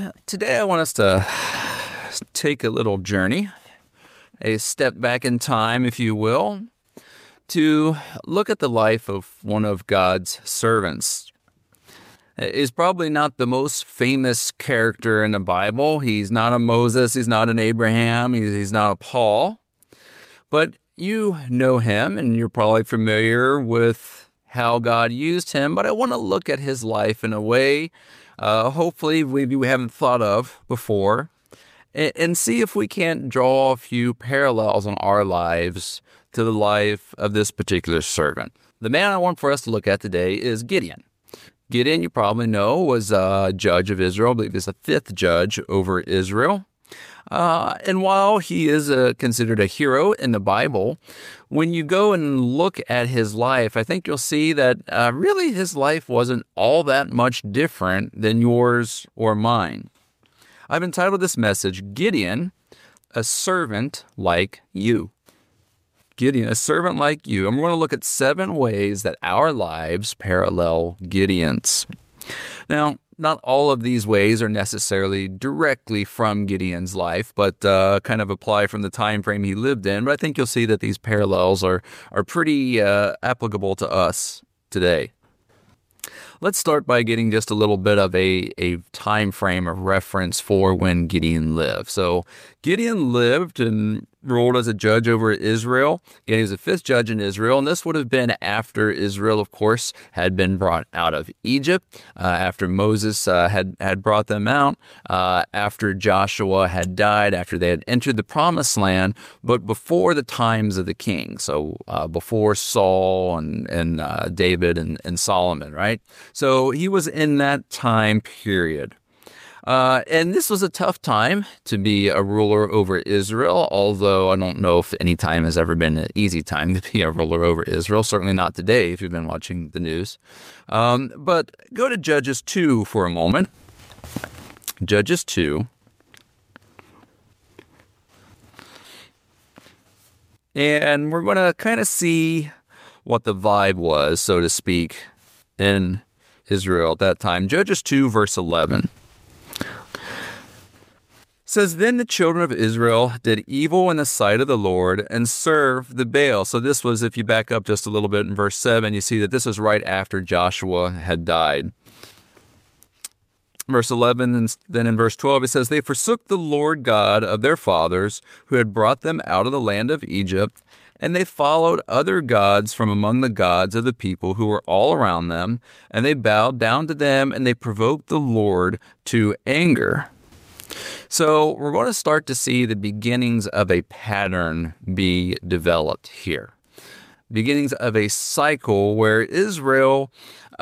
Today I want us to take a little journey, a step back in time, if you will, to look at the life of one of God's servants. He's probably not the most famous character in the Bible. He's not a Moses, he's not an Abraham, he's not a Paul. But you know him, and you're probably familiar with how God used him. But I want to look at his life in a way hopefully we haven't thought of before, and see if we can't draw a few parallels in our lives to the life of this particular servant. The man I want for us to look at today is Gideon. Gideon, you probably know, was a judge of Israel. I believe he's the fifth judge over Israel. And while he is considered a hero in the Bible, when you go and look at his life, I think you'll see that really his life wasn't all that much different than yours or mine. I've entitled this message, Gideon, a servant like you. Gideon, a servant like you. And we're going to look at 7 ways that our lives parallel Gideon's. Now, not all of these ways are necessarily directly from Gideon's life, but kind of apply from the time frame he lived in. But I think you'll see that these parallels are pretty applicable to us today. Let's start by getting just a little bit of a time frame of reference for when Gideon lived. So Gideon lived and ruled as a judge over Israel. He was the 5th judge in Israel, and this would have been after Israel, of course, had been brought out of Egypt, after Moses had brought them out, after Joshua had died, after they had entered the Promised Land, but before the times of the king. So before Saul and David and Solomon, right? So he was in that time period. And this was a tough time to be a ruler over Israel, although I don't know if any time has ever been an easy time to be a ruler over Israel. Certainly not today if you've been watching the news. But go to Judges 2 for a moment. Judges 2. And we're going to kind of see what the vibe was, so to speak, in Israel at that time. Judges 2, verse 11. Says, then the children of Israel did evil in the sight of the Lord and served the Baal. So this was, if you back up just a little bit in verse 7, you see that this was right after Joshua had died. Verse 11, and then in verse 12, it says, they forsook the Lord God of their fathers, who had brought them out of the land of Egypt, and they followed other gods from among the gods of the people who were all around them, and they bowed down to them, and they provoked the Lord to anger. So we're going to start to see the beginnings of a pattern be developed here. Beginnings of a cycle where Israel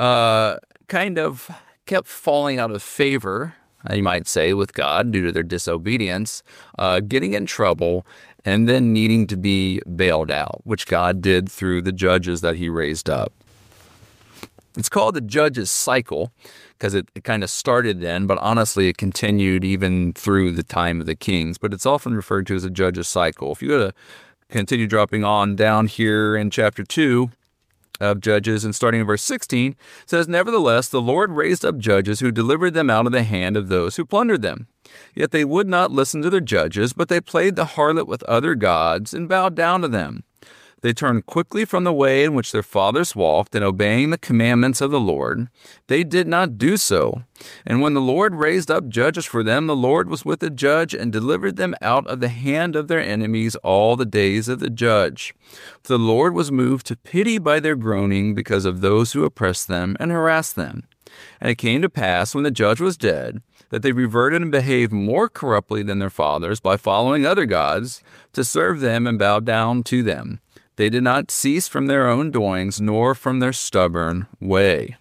kind of kept falling out of favor, you might say, with God due to their disobedience, getting in trouble, and then needing to be bailed out, which God did through the judges that he raised up. It's called the judges cycle because it kind of started then, but honestly it continued even through the time of the kings. But it's often referred to as a judges cycle. If you go to continue dropping on down here in chapter 2 of Judges and starting in verse 16, it says, nevertheless, the Lord raised up judges who delivered them out of the hand of those who plundered them. Yet they would not listen to their judges, but they played the harlot with other gods and bowed down to them. They turned quickly from the way in which their fathers walked, and obeying the commandments of the Lord, they did not do so. And when the Lord raised up judges for them, the Lord was with the judge and delivered them out of the hand of their enemies all the days of the judge. For the Lord was moved to pity by their groaning because of those who oppressed them and harassed them. And it came to pass, when the judge was dead, that they reverted and behaved more corruptly than their fathers by following other gods to serve them and bow down to them. They did not cease from their own doings, nor from their stubborn way.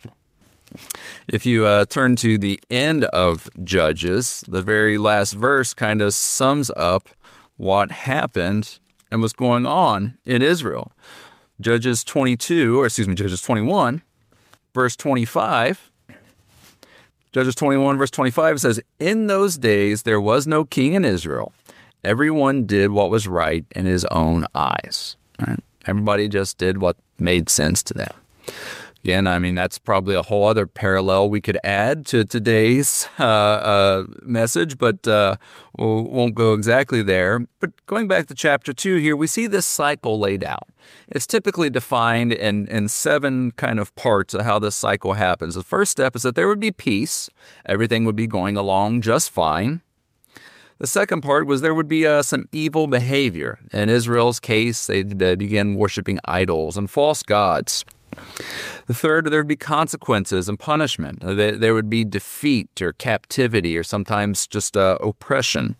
If you turn to the end of Judges, the very last verse kind of sums up what happened and what's going on in Israel. Judges 21, verse 25. Judges 21, verse 25 says, in those days there was no king in Israel. Everyone did what was right in his own eyes. Right? Everybody just did what made sense to them. Again, I mean, that's probably a whole other parallel we could add to today's message, but we won't go exactly there. But going back to chapter 2 here, we see this cycle laid out. It's typically defined in 7 kind of parts of how this cycle happens. The first step is that there would be peace. Everything would be going along just fine. The second part was there would be some evil behavior. In Israel's case, they began worshiping idols and false gods. The third, there would be consequences and punishment. There would be defeat or captivity or sometimes just oppression.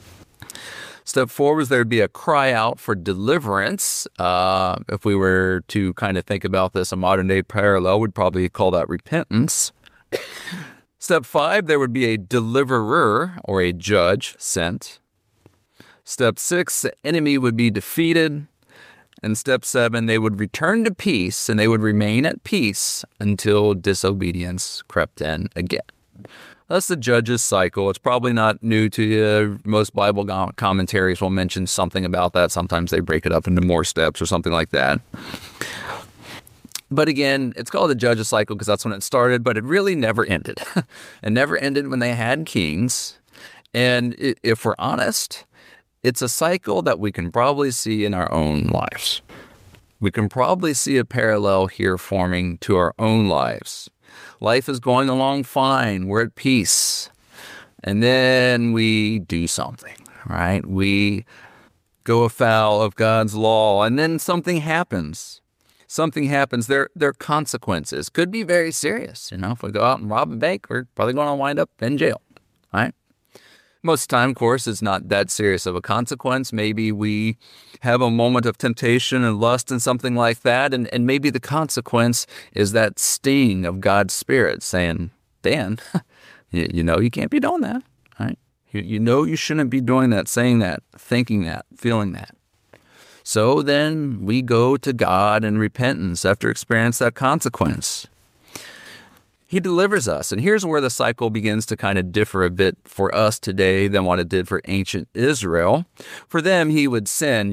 Step 4 was there would be a cry out for deliverance. If we were to kind of think about this, a modern day parallel, we'd probably call that repentance. Step 5, there would be a deliverer or a judge sent. Step 6, the enemy would be defeated. And step 7, they would return to peace, and they would remain at peace until disobedience crept in again. That's the judge's cycle. It's probably not new to you. Most Bible commentaries will mention something about that. Sometimes they break it up into more steps or something like that. But again, it's called the judge's cycle because that's when it started, but it really never ended. It never ended when they had kings. And if we're honest, it's a cycle that we can probably see in our own lives. We can probably see a parallel here forming to our own lives. Life is going along fine. We're at peace. And then we do something, right? We go afoul of God's law, and then something happens. Something happens. There are consequences. Could be very serious. If we go out and rob a bank, we're probably going to wind up in jail, right? Most of the time, of course, it's not that serious of a consequence. Maybe we have a moment of temptation and lust and something like that, and maybe the consequence is that sting of God's Spirit saying, Dan, you can't be doing that, right? You shouldn't be doing that, saying that, thinking that, feeling that. So then we go to God in repentance after experiencing that consequence. He delivers us. And here's where the cycle begins to kind of differ a bit for us today than what it did for ancient Israel. For them, he would send,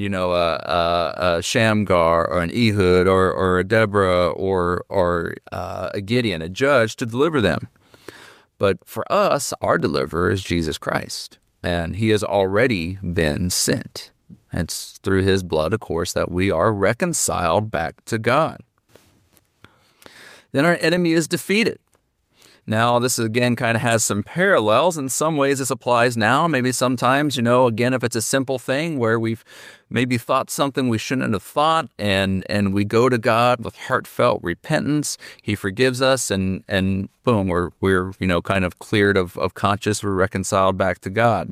a Shamgar or an Ehud or a Deborah or a Gideon, a judge, to deliver them. But for us, our deliverer is Jesus Christ. And he has already been sent. It's through his blood, of course, that we are reconciled back to God. Then our enemy is defeated. Now, this again kind of has some parallels. In some ways, this applies now. Maybe sometimes, again, if it's a simple thing where we've maybe thought something we shouldn't have thought, and we go to God with heartfelt repentance, he forgives us, and boom, we're kind of cleared of conscience, we're reconciled back to God.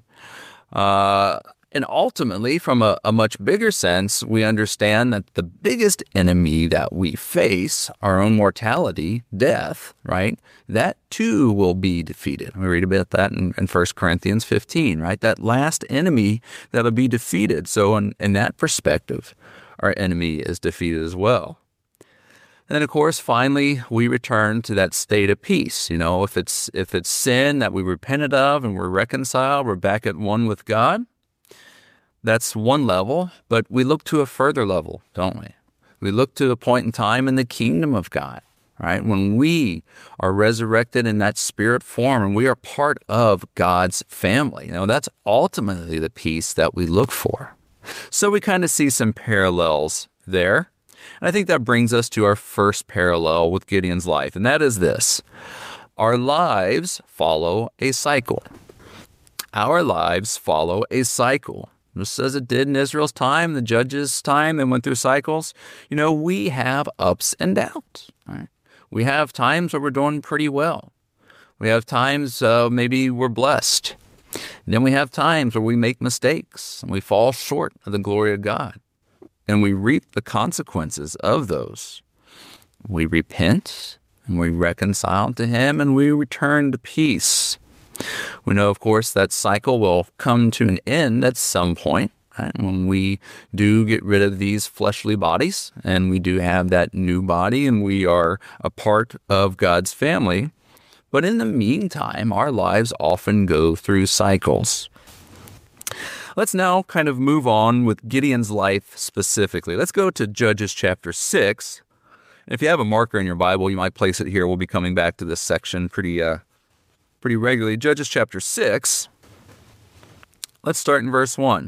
And ultimately, from a much bigger sense, we understand that the biggest enemy that we face, our own mortality, death, right, that too will be defeated. We read about that in 1 Corinthians 15, right? That last enemy that'll be defeated. So in that perspective, our enemy is defeated as well. And then, of course, finally, we return to that state of peace. If it's sin that we repented of and we're reconciled, we're back at one with God. That's one level, but we look to a further level, don't we? We look to a point in time in the kingdom of God, right? When we are resurrected in that spirit form and we are part of God's family. That's ultimately the peace that we look for. So we kind of see some parallels there. And I think that brings us to our first parallel with Gideon's life, and that is this. Our lives follow a cycle. Our lives follow a cycle. Just as it did in Israel's time, the judges' time, they went through cycles. We have ups and downs. Right? We have times where we're doing pretty well. We have times maybe we're blessed. And then we have times where we make mistakes and we fall short of the glory of God. And we reap the consequences of those. We repent and we reconcile to him and we return to peace. We know, of course, that cycle will come to an end at some point, right? When we do get rid of these fleshly bodies and we do have that new body and we are a part of God's family. But in the meantime, our lives often go through cycles. Let's now kind of move on with Gideon's life specifically. Let's go to Judges chapter 6. If you have a marker in your Bible, you might place it here. We'll be coming back to this section pretty regularly. Judges chapter 6. Let's start in verse 1.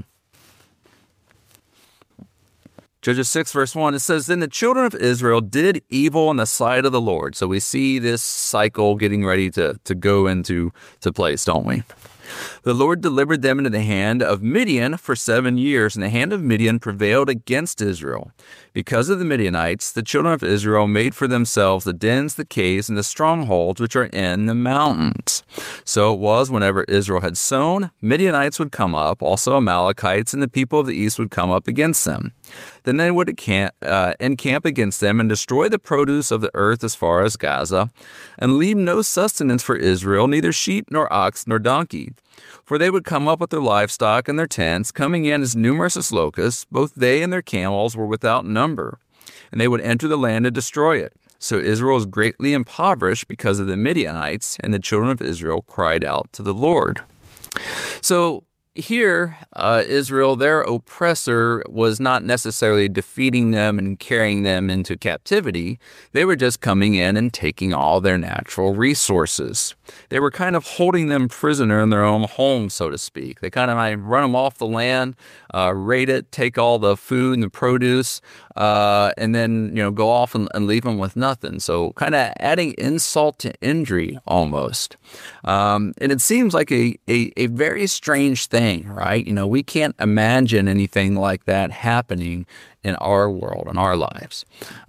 Judges 6, verse 1, it says, "Then the children of Israel did evil in the sight of the Lord." So we see this cycle getting ready to go into place, don't we? "The Lord delivered them into the hand of Midian for 7 years, and the hand of Midian prevailed against Israel. Because of the Midianites, the children of Israel made for themselves the dens, the caves, and the strongholds which are in the mountains. So it was, whenever Israel had sown, Midianites would come up, also Amalekites, and the people of the east would come up against them. Then they would encamp against them and destroy the produce of the earth as far as Gaza, and leave no sustenance for Israel, neither sheep nor ox nor donkey. For they would come up with their livestock and their tents, coming in as numerous as locusts. Both they and their camels were without number, and they would enter the land and destroy it. So Israel was greatly impoverished because of the Midianites, and the children of Israel cried out to the Lord." So here, Israel, their oppressor, was not necessarily defeating them and carrying them into captivity. They were just coming in and taking all their natural resources. They were kind of holding them prisoner in their own home, so to speak. They kind of might run them off the land, raid it, take all the food and the produce, and then go off and leave them with nothing. So kind of adding insult to injury almost. And it seems like a very strange thing, right? We can't imagine anything like that happening in our world, in our lives.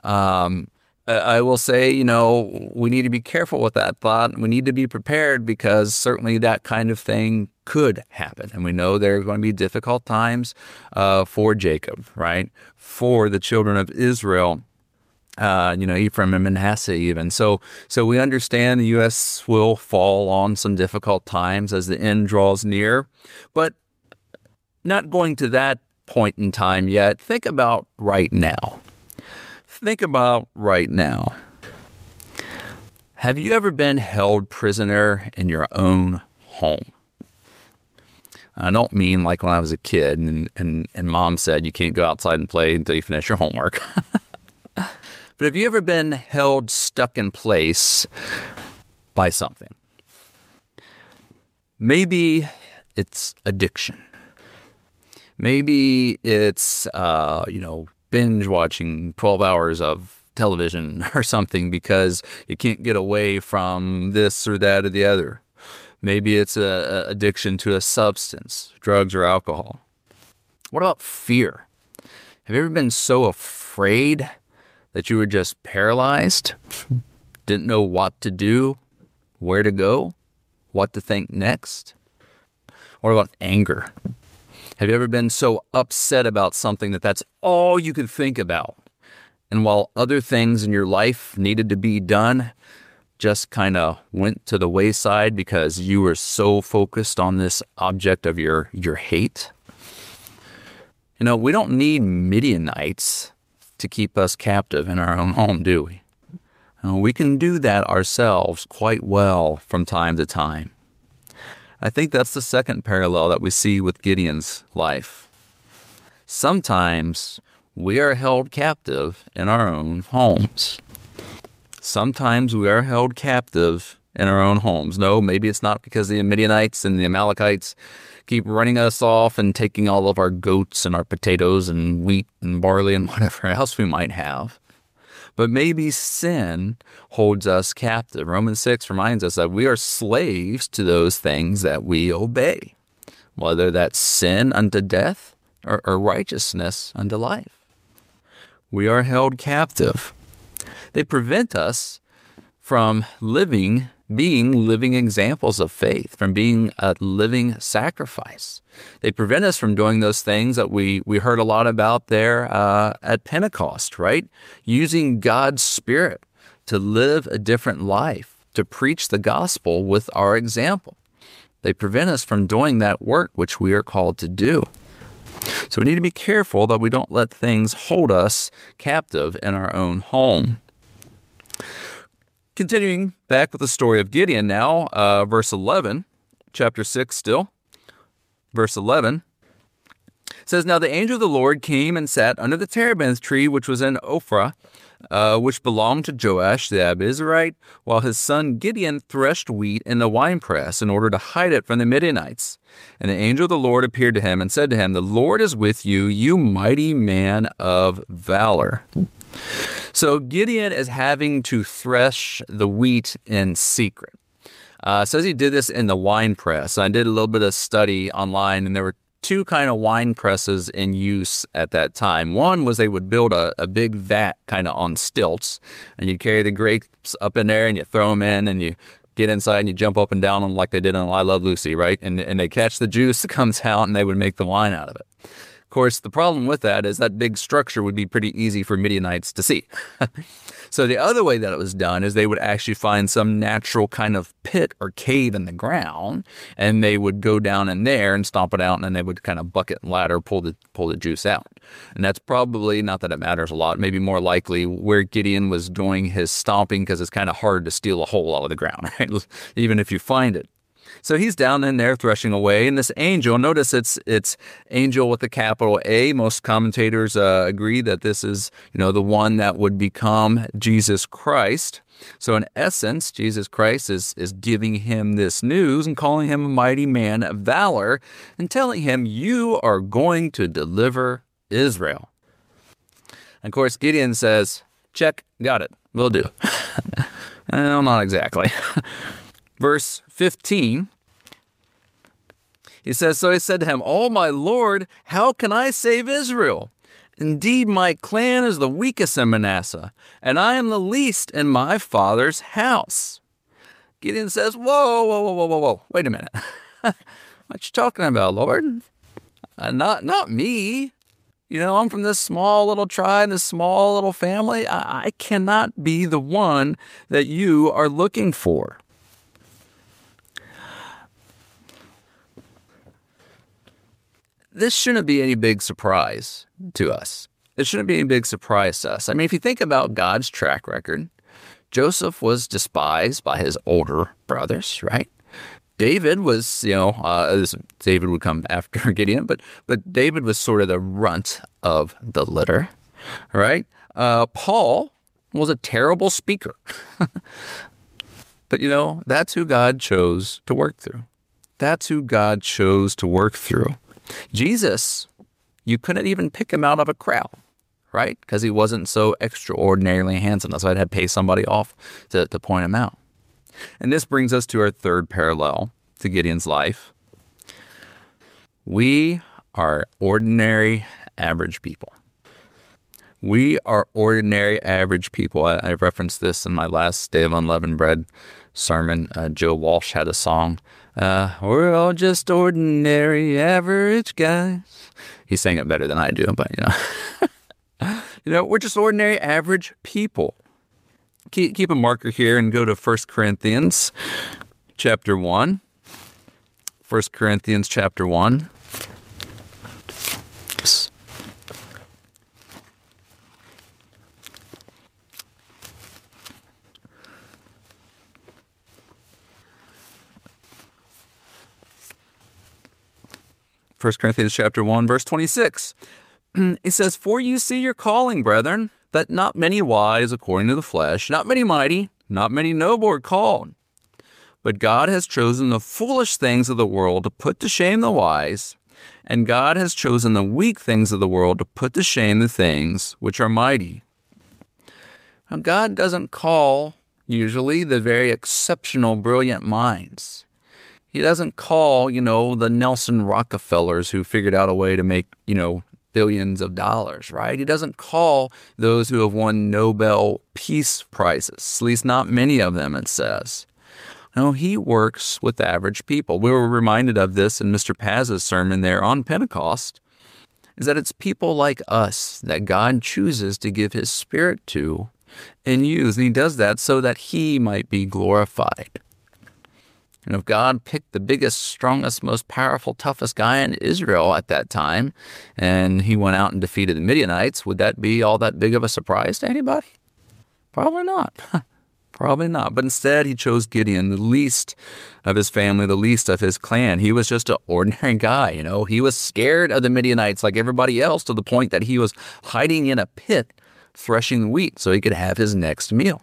I will say, we need to be careful with that thought. We need to be prepared because certainly that kind of thing could happen. And we know there are going to be difficult times for Jacob, right? For the children of Israel, Ephraim and Manasseh even. So we understand the U.S. will fall on some difficult times as the end draws near. But not going to that point in time yet. Think about right now. Think about right now. Have you ever been held prisoner in your own home? I don't mean like when I was a kid and mom said you can't go outside and play until you finish your homework. But have you ever been held stuck in place by something? Maybe it's addiction. Maybe it's, binge watching 12 hours of television or something because you can't get away from this or that or the other. Maybe it's a addiction to a substance, drugs or alcohol. What about fear? Have you ever been so afraid that you were just paralyzed? Didn't know what to do, where to go, what to think next? What about anger? Have you ever been so upset about something that that's all you could think about? And while other things in your life needed to be done, just kind of went to the wayside because you were so focused on this object of your hate? We don't need Midianites to keep us captive in our own home, do we? We can do that ourselves quite well from time to time. I think that's the second parallel that we see with Gideon's life. Sometimes we are held captive in our own homes. Sometimes we are held captive in our own homes. No, maybe it's not because the Midianites and the Amalekites keep running us off and taking all of our goats and our potatoes and wheat and barley and whatever else we might have. But maybe sin holds us captive. Romans 6 reminds us that we are slaves to those things that we obey, whether that's sin unto death or righteousness unto life. We are held captive. They prevent us from being living examples of faith, from being a living sacrifice. They prevent us from doing those things that we heard a lot about there at Pentecost, right? Using God's Spirit to live a different life, to preach the gospel with our example. They prevent us from doing that work which we are called to do. So we need to be careful that we don't let things hold us captive in our own home. Continuing back with the story of Gideon now, verse 11, chapter 6 still. Verse 11 says, "Now the angel of the Lord came and sat under the terebinth tree which was in Ophrah, which belonged to Joash the Abiezrite, while his son Gideon threshed wheat in the winepress in order to hide it from the Midianites. And the angel of the Lord appeared to him and said to him, "The Lord is with you, you mighty man of valor." So Gideon is having to thresh the wheat in secret. Says he did this in the wine press. I did a little bit of study online, and there were two kind of wine presses in use at that time. One was they would build a big vat kind of on stilts, and you carry the grapes up in there, and you throw them in, and you get inside, and you jump up and down them like they did on I Love Lucy, right? And they catch the juice that comes out, and they would make the wine out of it. Of course, the problem with that is that big structure would be pretty easy for Midianites to see. So the other way that it was done is they would actually find some natural kind of pit or cave in the ground, and they would go down in there and stomp it out, and then they would kind of bucket and ladder pull the juice out. And that's probably, not that it matters a lot, maybe more likely where Gideon was doing his stomping, because it's kind of hard to steal a hole out of the ground, right? Even if you find it. So he's down in there threshing away, and this angel, notice it's angel with a capital A. Most commentators agree that this is, the one that would become Jesus Christ. So in essence, Jesus Christ is giving him this news and calling him a mighty man of valor and telling him, you are going to deliver Israel. And of course, Gideon says, check, got it, will do. Well, not exactly. Verse 15, he says, so he said to him, "Oh, my Lord, how can I save Israel? Indeed, my clan is the weakest in Manasseh, and I am the least in my father's house." Gideon says, whoa, wait a minute. What you talking about, Lord? Not me. I'm from this small little tribe, this small little family. I cannot be the one that you are looking for. This shouldn't be any big surprise to us. It shouldn't be any big surprise to us. I mean, if you think about God's track record, Joseph was despised by his older brothers, right? David was, David would come after Gideon, but David was sort of the runt of the litter, right? Paul was a terrible speaker. But, that's who God chose to work through. That's who God chose to work through. Jesus, you couldn't even pick him out of a crowd, right? Because he wasn't so extraordinarily handsome. That's why I'd have to pay somebody off to point him out. And this brings us to our third parallel to Gideon's life. We are ordinary, average people. We are ordinary, average people. I referenced this in my last Day of Unleavened Bread sermon. Joe Walsh had a song. We're all just ordinary, average guys. He sang it better than I do, but we're just ordinary, average people. Keep a marker here and go to 1 Corinthians chapter 1. 1 Corinthians chapter 1. First Corinthians chapter 1, verse 26. It says, "For you see your calling, brethren, that not many wise according to the flesh, not many mighty, not many noble are called. But God has chosen the foolish things of the world to put to shame the wise, and God has chosen the weak things of the world to put to shame the things which are mighty." Now, God doesn't call, usually, the very exceptional, brilliant minds. He doesn't call, the Nelson Rockefellers who figured out a way to make, billions of dollars, right? He doesn't call those who have won Nobel Peace Prizes, at least not many of them, it says. No, he works with average people. We were reminded of this in Mr. Paz's sermon there on Pentecost, is that it's people like us that God chooses to give his Spirit to and use. And he does that so that he might be glorified. And if God picked the biggest, strongest, most powerful, toughest guy in Israel at that time, and he went out and defeated the Midianites, would that be all that big of a surprise to anybody? Probably not. Probably not. But instead, he chose Gideon, the least of his family, the least of his clan. He was just an ordinary guy, He was scared of the Midianites like everybody else, to the point that he was hiding in a pit threshing wheat so he could have his next meal.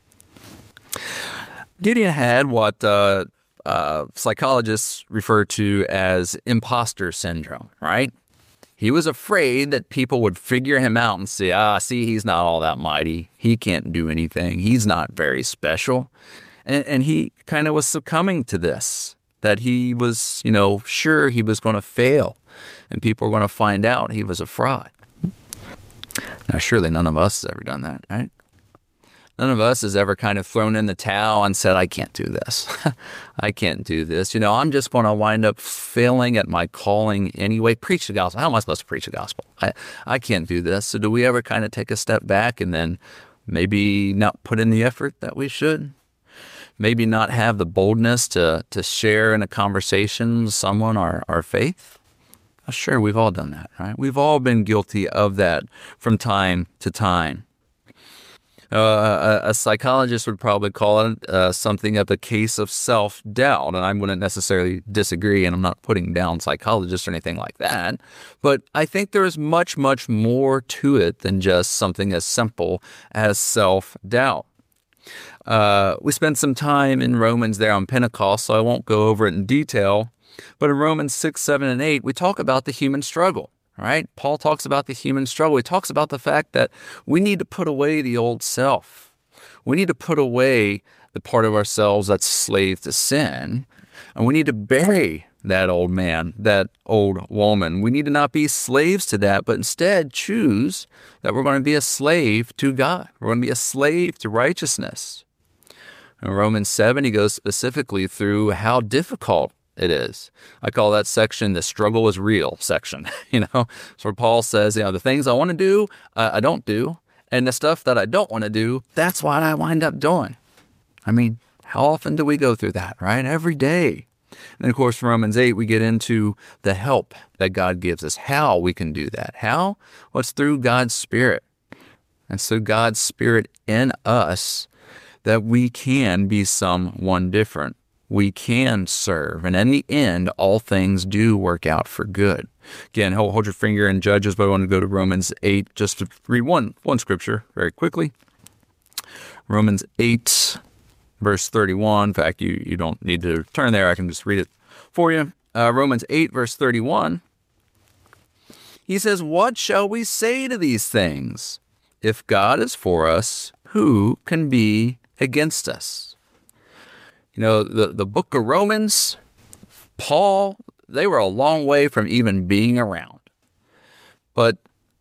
Gideon had what psychologists refer to as imposter syndrome, right? He was afraid that people would figure him out and say, see, he's not all that mighty. He can't do anything. He's not very special. And he kind of was succumbing to this, that he was, sure he was going to fail and people were going to find out he was a fraud. Now, surely none of us has ever done that, right? None of us has ever kind of thrown in the towel and said, I can't do this. I can't do this. I'm just going to wind up failing at my calling anyway. Preach the gospel. How am I supposed to preach the gospel? I can't do this. So do we ever kind of take a step back and then maybe not put in the effort that we should? Maybe not have the boldness to share in a conversation with someone our faith? Sure, we've all done that, right? We've all been guilty of that from time to time. A psychologist would probably call it something of a case of self-doubt, and I wouldn't necessarily disagree, and I'm not putting down psychologists or anything like that, but I think there is much, much more to it than just something as simple as self-doubt. We spent some time in Romans there on Pentecost, so I won't go over it in detail, but in Romans 6, 7, and 8, we talk about the human struggle. Right? Paul talks about the human struggle. He talks about the fact that we need to put away the old self. We need to put away the part of ourselves that's slave to sin. And we need to bury that old man, that old woman. We need to not be slaves to that, but instead choose that we're going to be a slave to God. We're going to be a slave to righteousness. In Romans 7, he goes specifically through how difficult it is. I call that section the struggle is real section. So where Paul says, the things I want to do, I don't do. And the stuff that I don't want to do, that's what I wind up doing. I mean, how often do we go through that, right? Every day. And of course, from Romans 8, we get into the help that God gives us, how we can do that. How? Well, it's through God's Spirit. And so God's Spirit in us that we can be someone different. We can serve. And in the end, all things do work out for good. Again, hold your finger in Judges, but I want to go to Romans 8 just to read one scripture very quickly. Romans 8, verse 31. In fact, you don't need to turn there. I can just read it for you. Romans 8, verse 31. He says, what shall we say to these things? If God is for us, who can be against us? The book of Romans, Paul, they were a long way from even being around. But,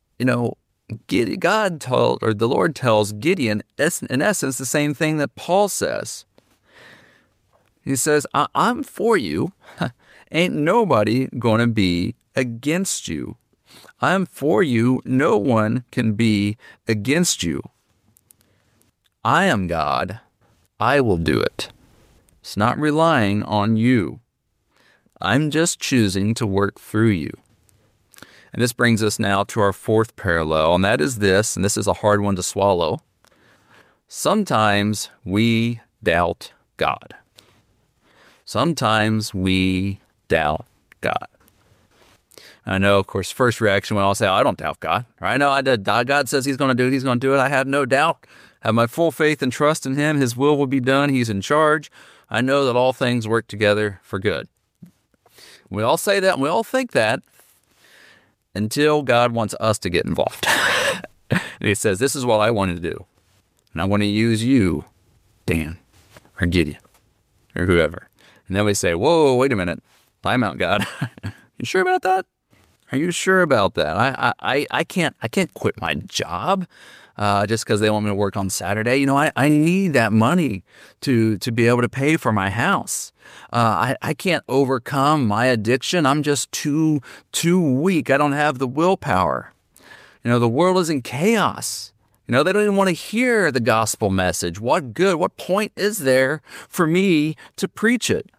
the Lord tells Gideon, in essence, the same thing that Paul says. He says, I'm for you. Ain't nobody going to be against you. I'm for you. No one can be against you. I am God. I will do it. It's not relying on you. I'm just choosing to work through you. And this brings us now to our fourth parallel, and that is this, and this is a hard one to swallow. Sometimes we doubt God. Sometimes we doubt God. I know, of course, first reaction when I'll say, I don't doubt God. Right? No, God says he's going to do it. He's going to do it. I have no doubt. I have my full faith and trust in him. His will be done. He's in charge. I know that all things work together for good. We all say that and we all think that until God wants us to get involved. And he says, this is what I want to do. And I want to use you, Dan, or Gideon, or whoever. And then we say, whoa, wait a minute. Time out, God. You sure about that? Are you sure about that? I can't quit my job. Just because they want me to work on Saturday. I need that money to be able to pay for my house. I can't overcome my addiction. I'm just too weak. I don't have the willpower. The world is in chaos. They don't even want to hear the gospel message. What point is there for me to preach it?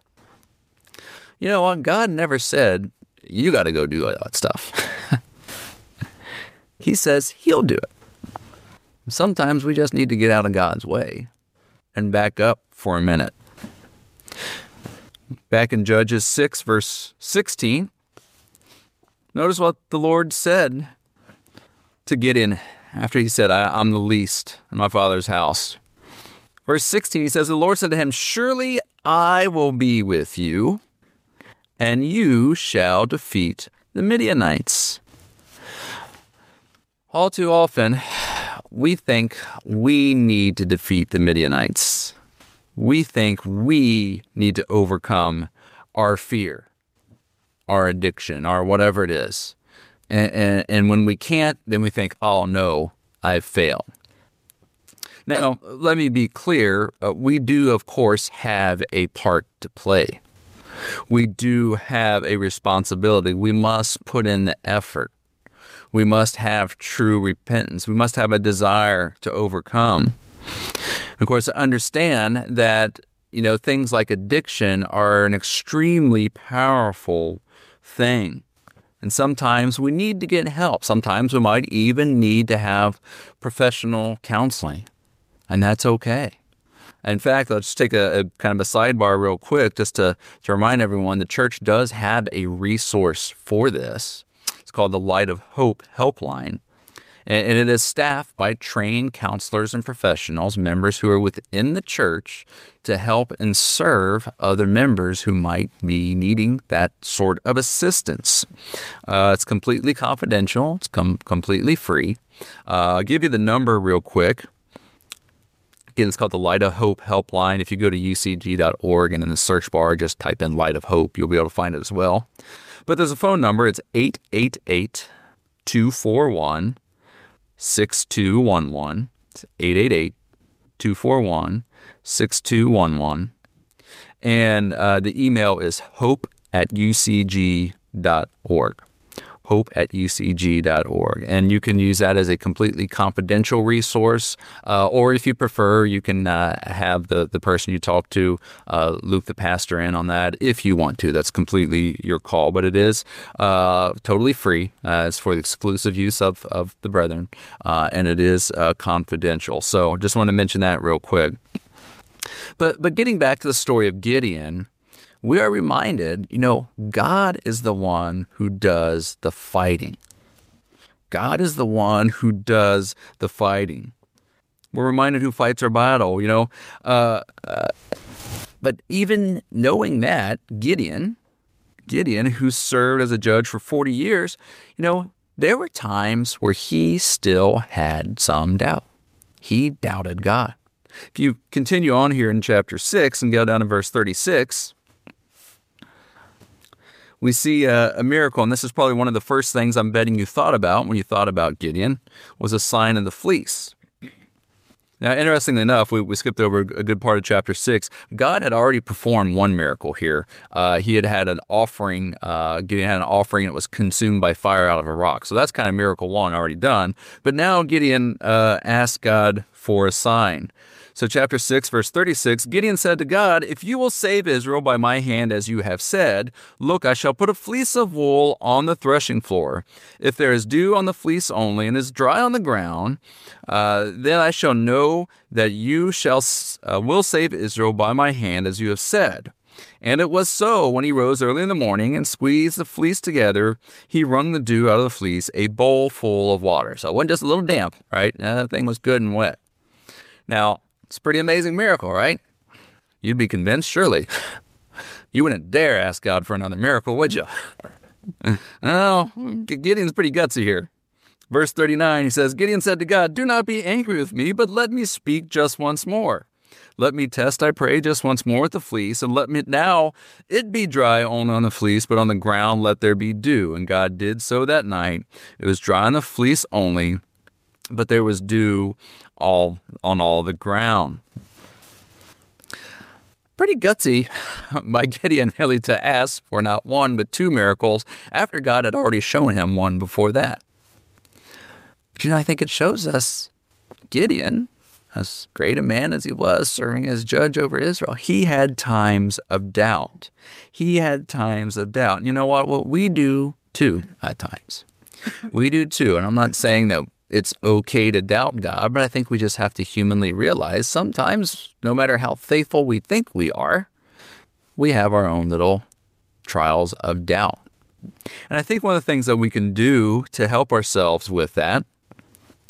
God never said, you got to go do all that stuff. He says he'll do it. Sometimes we just need to get out of God's way and back up for a minute. Back in Judges 6, verse 16, notice what the Lord said to Gideon after he said, I'm the least in my Father's house. Verse 16, he says, the Lord said to him, surely I will be with you, and you shall defeat the Midianites. All too often, we think we need to defeat the Midianites. We think we need to overcome our fear, our addiction, or whatever it is. And when we can't, then we think, oh no, I've failed. Now, let me be clear. We do, of course, have a part to play. We do have a responsibility. We must put in the effort. We must have true repentance. We must have a desire to overcome. Of course, understand that, things like addiction are an extremely powerful thing. And sometimes we need to get help. Sometimes we might even need to have professional counseling. And that's okay. In fact, let's take a kind of a sidebar real quick just to remind everyone the church does have a resource for this. It's called the Light of Hope Helpline. And it is staffed by trained counselors and professionals, members who are within the church to help and serve other members who might be needing that sort of assistance. It's completely confidential. It's completely free. I'll give you the number real quick. Again, it's called the Light of Hope Helpline. If you go to ucg.org and in the search bar, just type in Light of Hope, you'll be able to find it as well. But there's a phone number. It's 888-241-6211. It's 888-241-6211. And the email is hope@ucg.org. hope@ucg.org. And you can use that as a completely confidential resource. Or if you prefer, you can have the person you talk to loop the pastor in on that if you want to. That's completely your call. But it is totally free. It's for the exclusive use of the brethren. And it is confidential. So just want to mention that real quick. But getting back to the story of Gideon, we are reminded, God is the one who does the fighting. God is the one who does the fighting. We're reminded who fights our battle, But even knowing that, Gideon, who served as a judge for 40 years, there were times where he still had some doubt. He doubted God. If you continue on here in chapter 6 and go down to verse 36, we see a miracle, and this is probably one of the first things I'm betting you thought about when you thought about Gideon, was a sign of the fleece. Now, interestingly enough, we skipped over a good part of chapter 6. God had already performed one miracle here. He had an offering, Gideon had an offering that was consumed by fire out of a rock. So that's kind of miracle one already done. But now Gideon asked God for a sign. So chapter 6, verse 36, Gideon said to God, if you will save Israel by my hand as you have said, look, I shall put a fleece of wool on the threshing floor. If there is dew on the fleece only and is dry on the ground, then I shall know that you will save Israel by my hand as you have said. And it was so when he rose early in the morning and squeezed the fleece together, he wrung the dew out of the fleece, a bowl full of water. So it wasn't just a little damp, right? That thing was good and wet. Now, it's a pretty amazing miracle, right? You'd be convinced, surely. You wouldn't dare ask God for another miracle, would you? Oh, Gideon's pretty gutsy here. Verse 39, he says, Gideon said to God, do not be angry with me, but let me speak just once more. Let me test, I pray, just once more with the fleece, and let me now it be dry only on the fleece, but on the ground let there be dew. And God did so that night. It was dry on the fleece only, but there was dew on all the ground. Pretty gutsy by Gideon really to ask for not one but two miracles after God had already shown him one before that. But I think it shows us Gideon, as great a man as he was, serving as judge over Israel, he had times of doubt. He had times of doubt. And you know what? What we do too at times. We do too. And I'm not saying that it's okay to doubt God, but I think we just have to humanly realize sometimes, no matter how faithful we think we are, we have our own little trials of doubt. And I think one of the things that we can do to help ourselves with that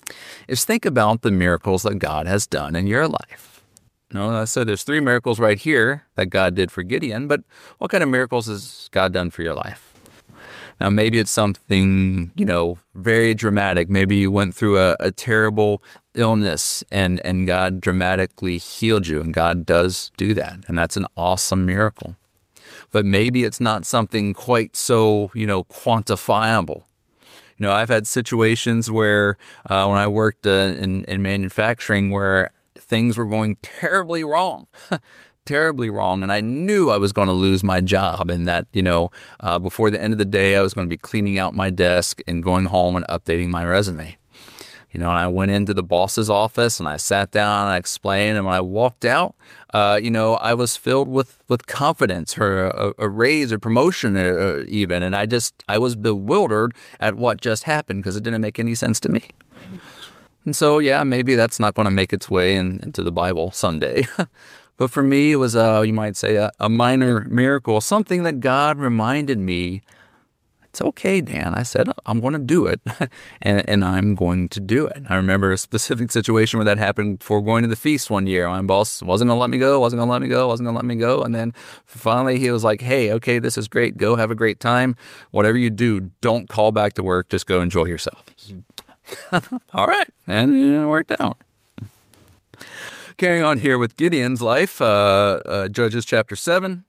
is think about the miracles that God has done in your life. I said there's 3 miracles right here that God did for Gideon, but what kind of miracles has God done for your life? Now, maybe it's something, very dramatic. Maybe you went through a terrible illness and God dramatically healed you, and God does do that, and that's an awesome miracle. But maybe it's not something quite so, quantifiable. I've had situations where when I worked in manufacturing where things were going terribly wrong, and I knew I was going to lose my job, and that, before the end of the day, I was going to be cleaning out my desk and going home and updating my resume. And I went into the boss's office and I sat down and I explained, and when I walked out, I was filled with confidence for a raise or promotion even. And I was bewildered at what just happened because it didn't make any sense to me. And so, maybe that's not going to make its way into the Bible someday. But for me, it was, you might say, a minor miracle, something that God reminded me, it's okay, Dan. I said, I'm going to do it, and I'm going to do it. I remember a specific situation where that happened before going to the feast one year. My boss wasn't going to let me go. And then finally he was like, hey, okay, this is great. Go have a great time. Whatever you do, don't call back to work. Just go enjoy yourself. All right. And it worked out. Carrying on here with Gideon's life, Judges chapter 7.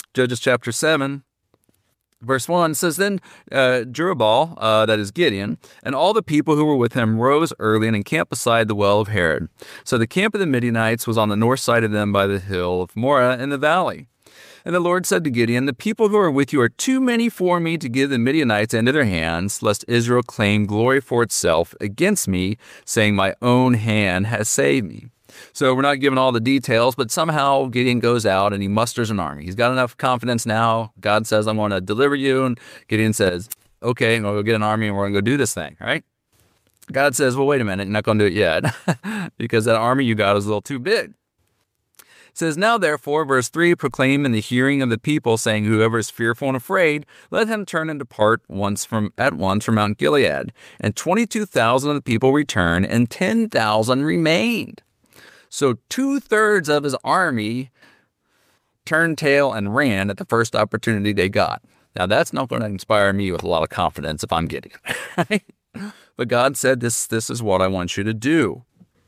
Verse 1 says, Then Jerubbaal, that is Gideon, and all the people who were with him rose early and encamped beside the well of Harod. So the camp of the Midianites was on the north side of them by the hill of Moreh in the valley. And the Lord said to Gideon, The people who are with you are too many for me to give the Midianites into their hands, lest Israel claim glory for itself against me, saying, My own hand has saved me. So we're not given all the details, but somehow Gideon goes out and he musters an army. He's got enough confidence now. God says, I'm going to deliver you. And Gideon says, okay, I'm going to go get an army and we're going to go do this thing, all right? God says, well, wait a minute, you're not going to do it yet because that army you got is a little too big. It says, Now therefore, verse 3, proclaim in the hearing of the people, saying, Whoever is fearful and afraid, let him turn and depart at once from Mount Gilead. And 22,000 of the people returned, and 10,000 remained. So 2/3 of his army turned tail and ran at the first opportunity they got. Now, that's not going to inspire me with a lot of confidence if I'm Gideon. Right? But God said, this is what I want you to do.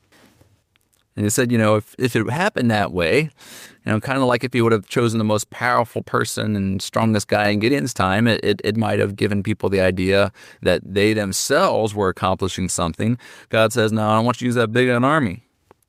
And he said, if it happened that way, kind of like if he would have chosen the most powerful person and strongest guy in Gideon's time, it might have given people the idea that they themselves were accomplishing something. God says, no, I don't want you to use that big an army.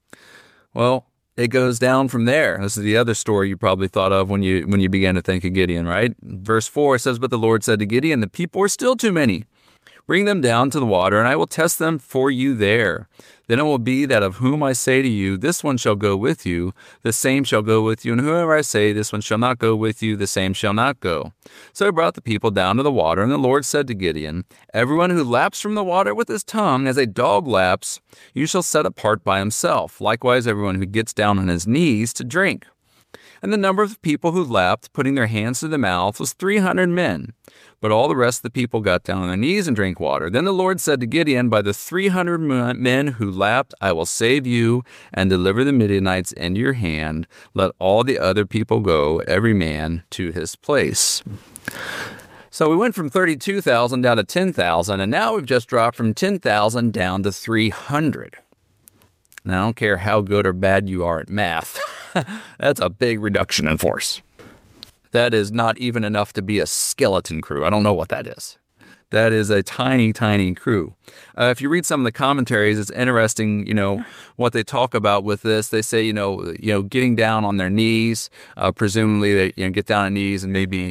Well, it goes down from there. This is the other story you probably thought of when you began to think of Gideon, right? Verse 4 says, But the Lord said to Gideon, The people are still too many. Bring them down to the water, and I will test them for you there. Then it will be that of whom I say to you, This one shall go with you, the same shall go with you, and whoever I say, This one shall not go with you, the same shall not go. So he brought the people down to the water, and the Lord said to Gideon, Everyone who laps from the water with his tongue, as a dog laps, you shall set apart by himself. Likewise, everyone who gets down on his knees to drink. And the number of people who lapped, putting their hands to the mouth, was 300 men. But all the rest of the people got down on their knees and drank water. Then the Lord said to Gideon, By the 300 men who lapped, I will save you and deliver the Midianites into your hand. Let all the other people go, every man to his place. So we went from 32,000 down to 10,000, and now we've just dropped from 10,000 down to 300. Now, I don't care how good or bad you are at math. That's a big reduction in force. That is not even enough to be a skeleton crew. I don't know what that is. That is a tiny, tiny crew. If you read some of the commentaries, it's interesting, what they talk about with this. They say, getting down on their knees, presumably they get down on knees and maybe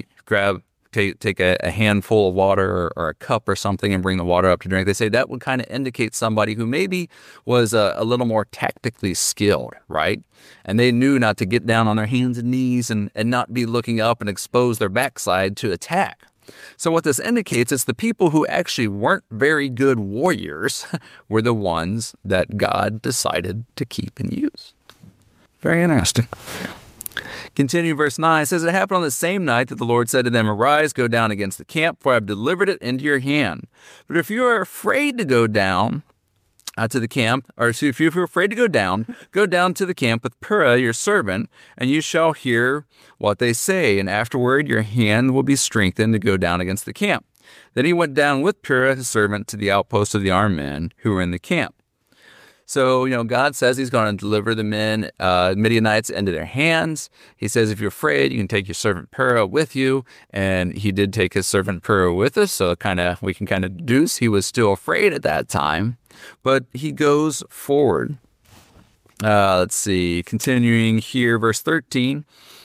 take a handful of water or a cup or something and bring the water up to drink. They say that would kind of indicate somebody who maybe was a little more tactically skilled, right? And they knew not to get down on their hands and knees and not be looking up and expose their backside to attack. So what this indicates is the people who actually weren't very good warriors were the ones that God decided to keep and use. Very interesting. Continue verse 9. It says, It happened on the same night that the Lord said to them, Arise, go down against the camp, for I have delivered it into your hand. But if you are afraid to go down, to the camp, or so if you're afraid to go down to the camp with Purah, your servant, and you shall hear what they say, and afterward your hand will be strengthened to go down against the camp. Then he went down with Purah, his servant, to the outpost of the armed men who were in the camp. So, God says he's going to deliver the Midianites into their hands. He says, if you're afraid, you can take your servant Purah with you. And he did take his servant Purah with us. So we can kind of deduce he was still afraid at that time. But he goes forward. Let's see, continuing here, verse 13.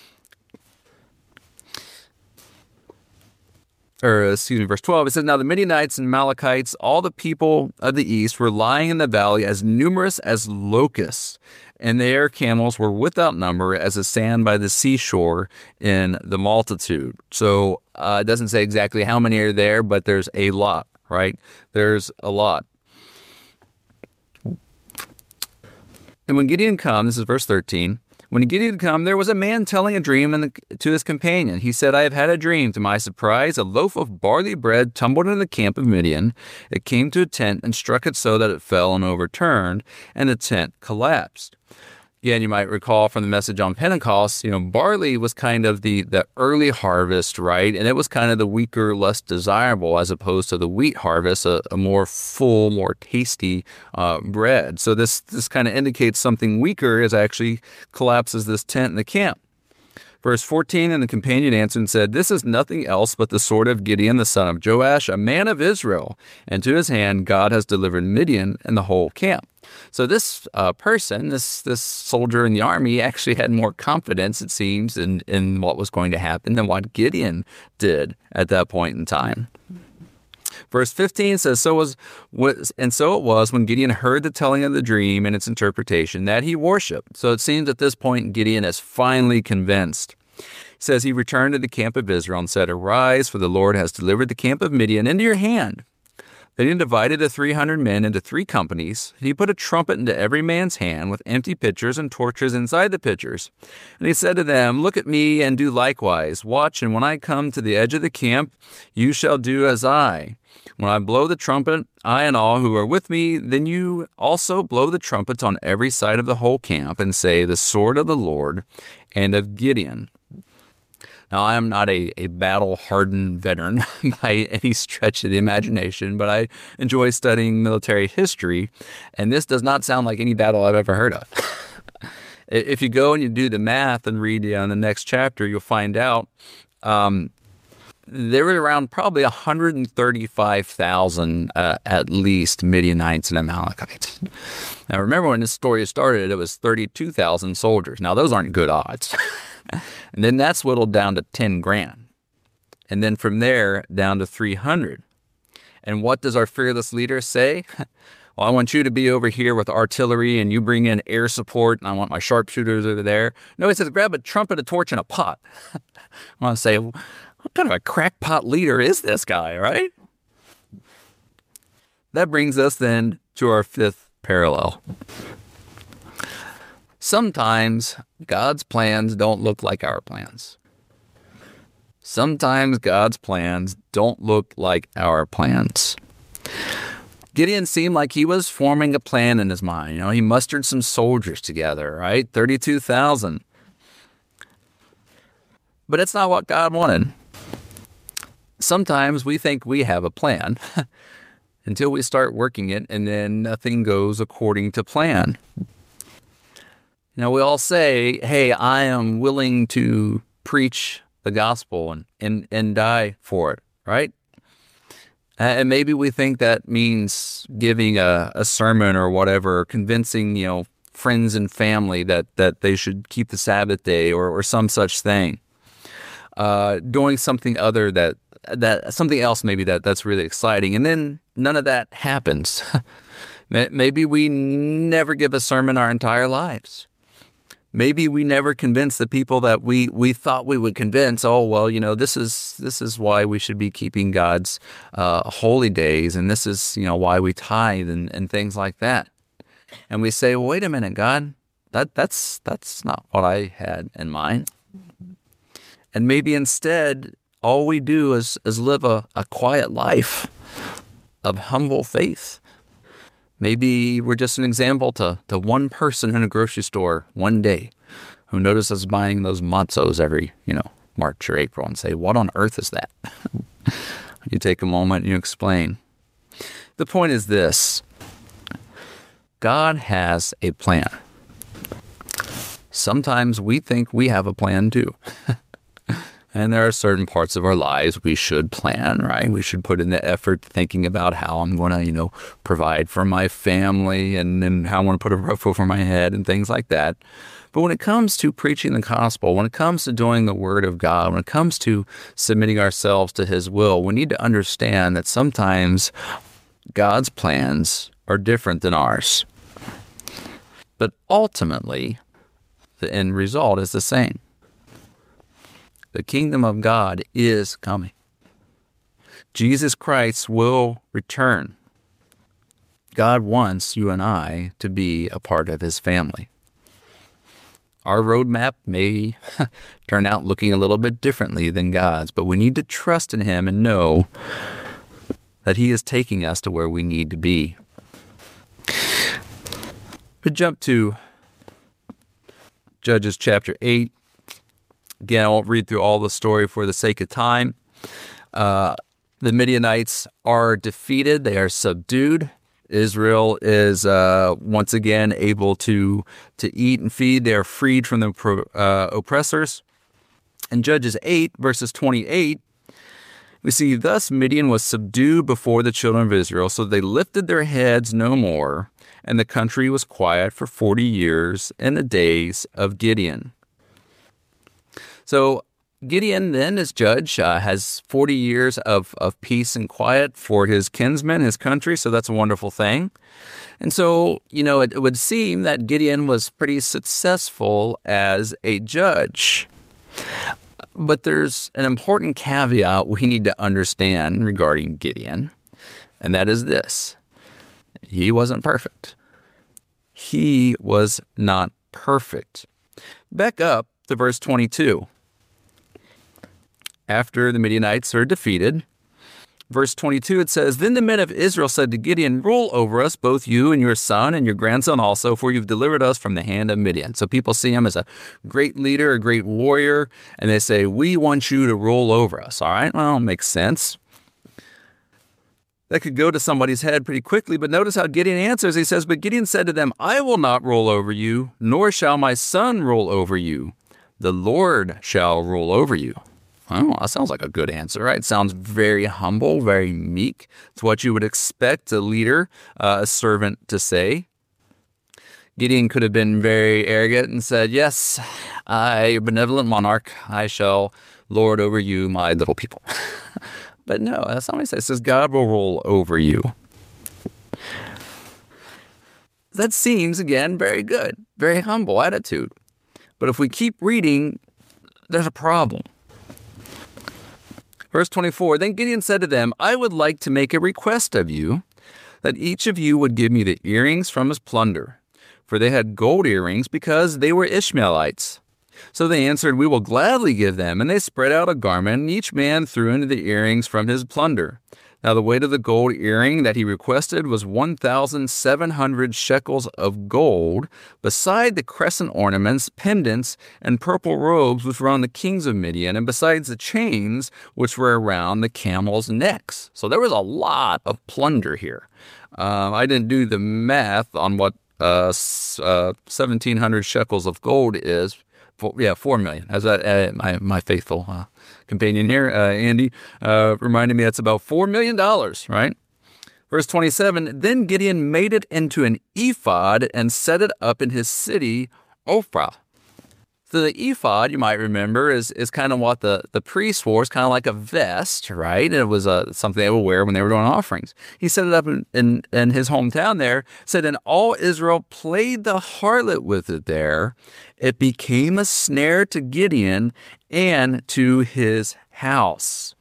Verse 12, it says, now the Midianites and Amalekites, all the people of the east, were lying in the valley as numerous as locusts, and their camels were without number as the sand by the seashore in the multitude. So it doesn't say exactly how many are there, but there's a lot, right? There's a lot. And when Gideon comes, this is verse 13, when Gideon came, there was a man telling a dream to his companion. He said, I have had a dream. To my surprise, a loaf of barley bread tumbled into the camp of Midian. It came to a tent and struck it so that it fell and overturned, and the tent collapsed. Again, you might recall from the message on Pentecost, barley was kind of the early harvest, right? And it was kind of the weaker, less desirable, as opposed to the wheat harvest, a more full, more tasty bread. So this kind of indicates something weaker as actually collapses this tent in the camp. Verse 14, and the companion answered and said, this is nothing else but the sword of Gideon, the son of Joash, a man of Israel, and to his hand God has delivered Midian and the whole camp. So this person, this soldier in the army, actually had more confidence, it seems, in what was going to happen than what Gideon did at that point in time. Verse 15 says, so it was when Gideon heard the telling of the dream and its interpretation that he worshipped. So it seems at this point Gideon is finally convinced. It says he returned to the camp of Israel and said, arise, for the Lord has delivered the camp of Midian into your hand. Then he divided the 300 men into 3 companies, and he put a trumpet into every man's hand with empty pitchers and torches inside the pitchers. And he said to them, look at me and do likewise. Watch, and when I come to the edge of the camp, you shall do as I. When I blow the trumpet, I and all who are with me, then you also blow the trumpets on every side of the whole camp and say, the sword of the Lord and of Gideon. Now, I am not a battle-hardened veteran by any stretch of the imagination, but I enjoy studying military history, and this does not sound like any battle I've ever heard of. If you go and you do the math and read in the next chapter, you'll find out there were around probably 135,000 at least Midianites and Amalekites. Now, remember when this story started, it was 32,000 soldiers. Now, those aren't good odds. And then that's whittled down to 10 grand. And then from there, down to 300. And what does our fearless leader say? Well, I want you to be over here with artillery, and you bring in air support, and I want my sharpshooters over there. No, he says, grab a trumpet, a torch, and a pot. I want to say, what kind of a crackpot leader is this guy, right? That brings us then to our 5th parallel. Sometimes God's plans don't look like our plans. Sometimes God's plans don't look like our plans. Gideon seemed like he was forming a plan in his mind. He mustered some soldiers together, right? 32,000. But it's not what God wanted. Sometimes we think we have a plan until we start working it, and then nothing goes according to plan. We all say, hey, I am willing to preach the gospel and die for it, right? And maybe we think that means giving a sermon or whatever, convincing, friends and family that they should keep the Sabbath day or some such thing. Doing something other that something else maybe that's really exciting. And then none of that happens. Maybe we never give a sermon our entire lives. Maybe we never convince the people that we thought we would convince, this is why we should be keeping God's holy days, and this is, why we tithe and things like that. And we say, well, wait a minute, God, that's not what I had in mind. And maybe instead, all we do is live a quiet life of humble faith. Maybe we're just an example to one person in a grocery store one day who notices buying those matzos every, March or April and say, what on earth is that? You take a moment and you explain. The point is this. God has a plan. Sometimes we think we have a plan too. And there are certain parts of our lives we should plan, right? We should put in the effort thinking about how I'm going to, provide for my family and then how I want to put a roof over my head and things like that. But when it comes to preaching the gospel, when it comes to doing the word of God, when it comes to submitting ourselves to his will, we need to understand that sometimes God's plans are different than ours. But ultimately, the end result is the same. The kingdom of God is coming. Jesus Christ will return. God wants you and I to be a part of his family. Our roadmap may turn out looking a little bit differently than God's, but we need to trust in him and know that he is taking us to where we need to be. We jump to Judges chapter 8. Again, I won't read through all the story for the sake of time. The Midianites are defeated. They are subdued. Israel is once again able to eat and feed. They are freed from the oppressors. In Judges 8, verses 28, we see, thus Midian was subdued before the children of Israel, so they lifted their heads no more, and the country was quiet for 40 years in the days of Gideon. So Gideon then, as judge, has 40 years of peace and quiet for his kinsmen, his country, so that's a wonderful thing. And so, it would seem that Gideon was pretty successful as a judge. But there's an important caveat we need to understand regarding Gideon, and that is this. He wasn't perfect. He was not perfect. Back up to verse 22. After the Midianites are defeated, verse 22, it says, Then the men of Israel said to Gideon, Rule over us, both you and your son and your grandson also, for you've delivered us from the hand of Midian. So people see him as a great leader, a great warrior, and they say, we want you to rule over us. All right, well, makes sense. That could go to somebody's head pretty quickly, but notice how Gideon answers. He says, But Gideon said to them, I will not rule over you, nor shall my son rule over you. The Lord shall rule over you. Oh, that sounds like a good answer, right? It sounds very humble, very meek. It's what you would expect a leader, a servant to say. Gideon could have been very arrogant and said, Yes, I, benevolent monarch, I shall lord over you, my little people. But no, that's not what he says. It says, God will rule over you. That seems, again, very good, very humble attitude. But if we keep reading, there's a problem. Verse 24, Then Gideon said to them, I would like to make a request of you, that each of you would give me the earrings from his plunder. For they had gold earrings, because they were Ishmaelites. So they answered, We will gladly give them. And they spread out a garment, and each man threw into the earrings from his plunder. Now the weight of the gold earring that he requested was 1,700 shekels of gold, beside the crescent ornaments, pendants, and purple robes which were on the kings of Midian, and besides the chains which were around the camels' necks. So there was a lot of plunder here. I didn't do the math on what 1,700 shekels of gold is. 4 million. As my faithful companion here, Andy, reminded me that's about $4 million, right? Verse 27, Then Gideon made it into an ephod and set it up in his city, Ophrah. So the ephod, you might remember, is kind of what the priest wore. It's kind of like a vest, right? It was something they would wear when they were doing offerings. He set it up in his hometown there, said, And all Israel played the harlot with it there. It became a snare to Gideon and to his house.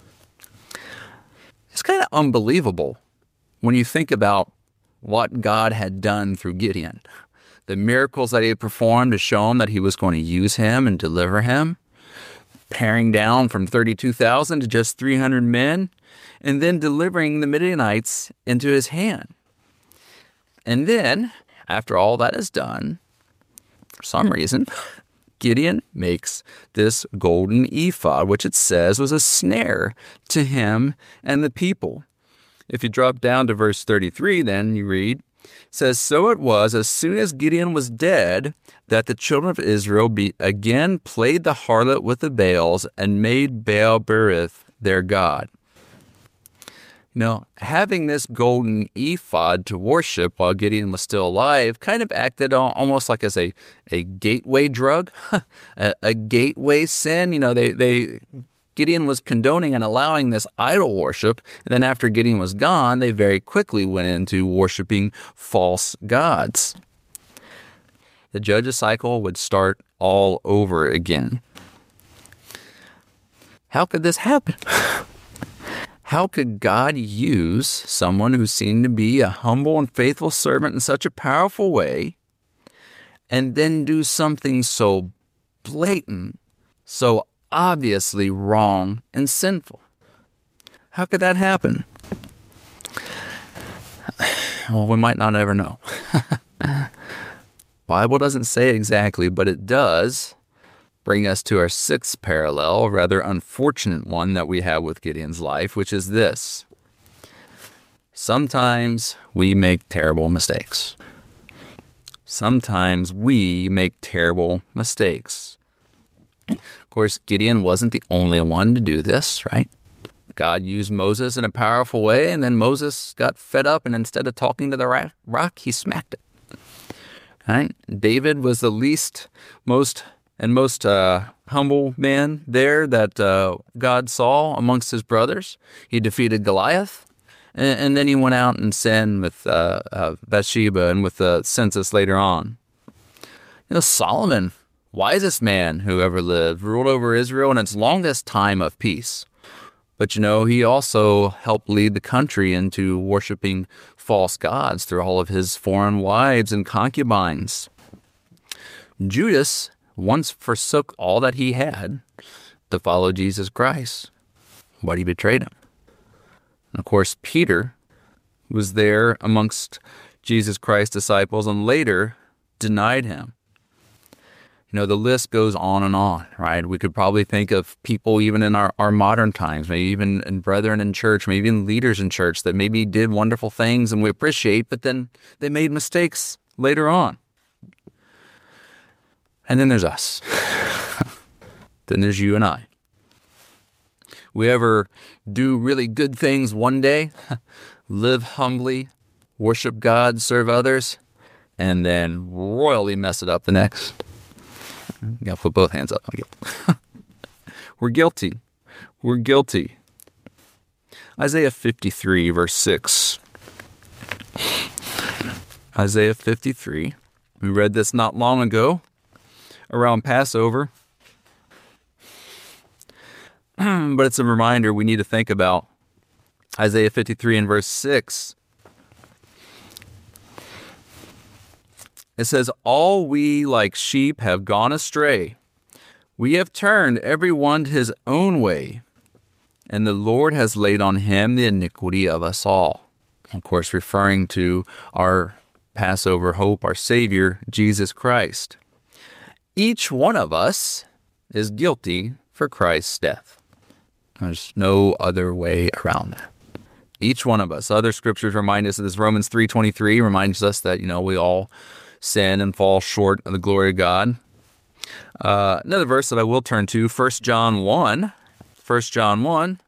It's kind of unbelievable when you think about what God had done through Gideon. The miracles that he had performed to show him that he was going to use him and deliver him, paring down from 32,000 to just 300 men, and then delivering the Midianites into his hand. And then, after all that is done, for some reason, Gideon makes this golden ephod, which it says was a snare to him and the people. If you drop down to verse 33, then you read, it says, "So it was, as soon as Gideon was dead, that the children of Israel again played the harlot with the Baals and made Baal-berith their god." Having this golden ephod to worship while Gideon was still alive kind of acted almost like as a gateway drug, a gateway sin. Gideon was condoning and allowing this idol worship, and then after Gideon was gone, they very quickly went into worshiping false gods. The judges cycle would start all over again. How could this happen? How could God use someone who seemed to be a humble and faithful servant in such a powerful way, and then do something so blatant, so obviously wrong and sinful? How could that happen? Well, we might not ever know. Bible doesn't say exactly, but it does bring us to our sixth parallel, a rather unfortunate one that we have with Gideon's life, which is this. Sometimes we make terrible mistakes. Sometimes we make terrible mistakes. Of course, Gideon wasn't the only one to do this, right? God used Moses in a powerful way, and then Moses got fed up, and instead of talking to the rock, he smacked it. Right? David was the most humble man there that God saw amongst his brothers. He defeated Goliath, and then he went out and sinned with Bathsheba and with the census later on. Solomon, wisest man who ever lived, ruled over Israel in its longest time of peace. But he also helped lead the country into worshiping false gods through all of his foreign wives and concubines. Judas once forsook all that he had to follow Jesus Christ, but he betrayed him. And of course, Peter was there amongst Jesus Christ's disciples and later denied him. The list goes on and on, right? We could probably think of people even in our modern times, maybe even in brethren in church, maybe even leaders in church that maybe did wonderful things and we appreciate, but then they made mistakes later on. And then there's us. Then there's you and I. We ever do really good things one day, live humbly, worship God, serve others, and then royally mess it up the next. You got to put both hands up. We're guilty. We're guilty. Isaiah 53, verse 6. Isaiah 53. We read this not long ago around Passover. But it's a reminder we need to think about. Isaiah 53 and verse 6. It says, "All we like sheep have gone astray. We have turned every one to his own way, and the Lord has laid on him the iniquity of us all." Of course, referring to our Passover hope, our Savior, Jesus Christ. Each one of us is guilty for Christ's death. There's no other way around that. Each one of us. Other scriptures remind us of this. Romans 3:23 reminds us that, we all sin and fall short of the glory of God. Another verse that I will turn to, 1 John 1. 1 John 1.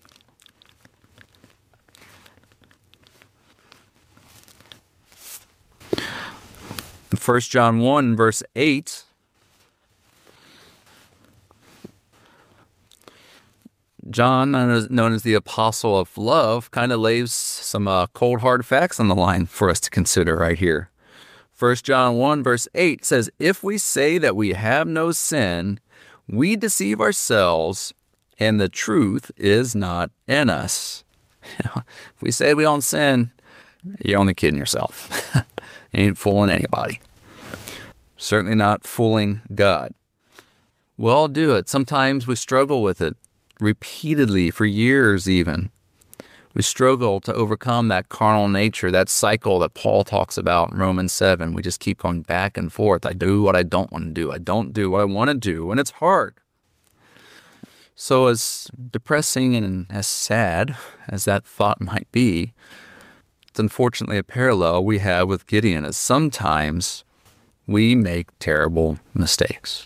In 1 John 1, verse 8, John, known as the Apostle of Love, kind of lays some cold, hard facts on the line for us to consider right here. 1 John 1, verse 8 says, "If we say that we have no sin, we deceive ourselves, and the truth is not in us." If we say we don't sin, you're only kidding yourself. You ain't fooling anybody. Certainly not fooling God. We all do it. Sometimes we struggle with it repeatedly for years even. We struggle to overcome that carnal nature, that cycle that Paul talks about in Romans 7. We just keep going back and forth. I do what I don't want to do. I don't do what I want to do, and it's hard. So as depressing and as sad as that thought might be, it's unfortunately a parallel we have with Gideon, as sometimes we make terrible mistakes.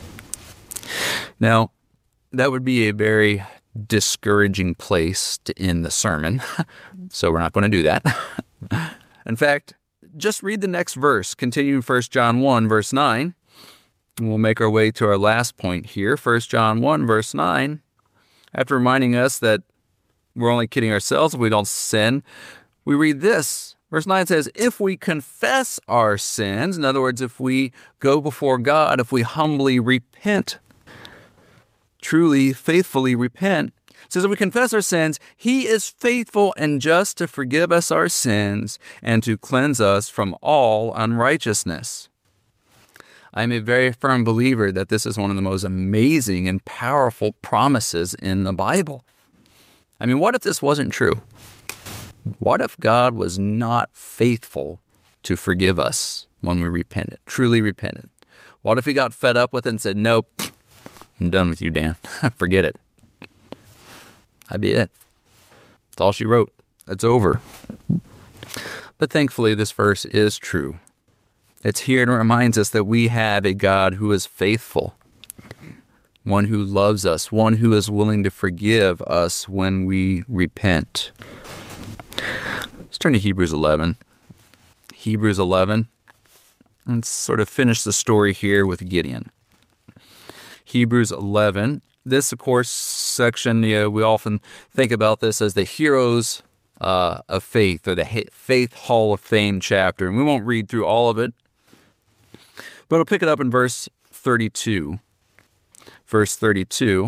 Now, that would be a very discouraging place to end the sermon, so we're not going to do that. In fact, just read the next verse, continuing 1 John 1, verse 9. And we'll make our way to our last point here, 1 John 1, verse 9. After reminding us that we're only kidding ourselves if we don't sin, we read this. Verse 9 says, if we confess our sins, in other words, if we go before God, if we humbly repent, truly, faithfully repent, it says if we confess our sins, He is faithful and just to forgive us our sins and to cleanse us from all unrighteousness. I'm a very firm believer that this is one of the most amazing and powerful promises in the Bible. I mean, what if this wasn't true? What if God was not faithful to forgive us when we repented, truly repented? What if He got fed up with it and said, nope, I'm done with you, Dan. Forget it. That'd be it. That's all she wrote. It's over. But thankfully, this verse is true. It's here and it reminds us that we have a God who is faithful, one who loves us, one who is willing to forgive us when we repent. Let's turn to Hebrews 11. Hebrews 11. Let's sort of finish the story here with Gideon. Hebrews 11. This, of course, section, we often think about this as the heroes of faith, or the Faith Hall of Fame chapter. And we won't read through all of it, but I'll pick it up in verse 32. Verse 32.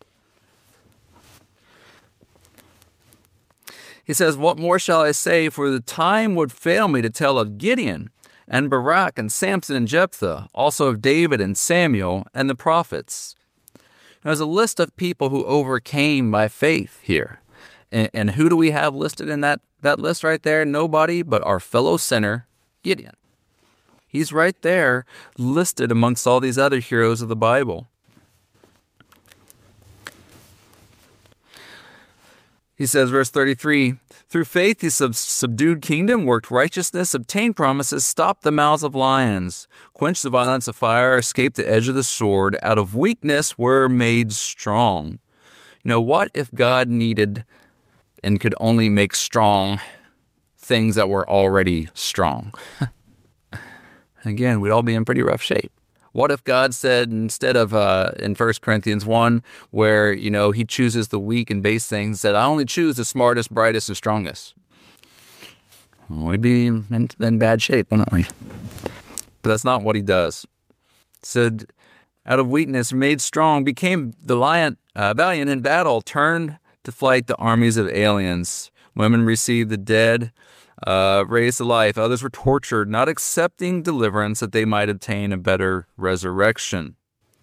He says, what more shall I say? For the time would fail me to tell of Gideon and Barak and Samson and Jephthah, also of David and Samuel and the prophets. There's a list of people who overcame by faith here. And who do we have listed in that list right there? Nobody but our fellow sinner, Gideon. He's right there listed amongst all these other heroes of the Bible. He says, verse 33, through faith he subdued kingdom, worked righteousness, obtained promises, stopped the mouths of lions, quenched the violence of fire, escaped the edge of the sword, out of weakness were made strong. What if God needed and could only make strong things that were already strong? Again, we'd all be in pretty rough shape. What if God said, instead of in 1 Corinthians 1, where, He chooses the weak and base things, said, I only choose the smartest, brightest, and strongest? We'd be in bad shape, wouldn't we? But that's not what He does. He said, out of weakness, made strong, became the valiant in battle, turned to flight the armies of aliens. Women received the dead, raised to life. Others were tortured, not accepting deliverance that they might obtain a better resurrection.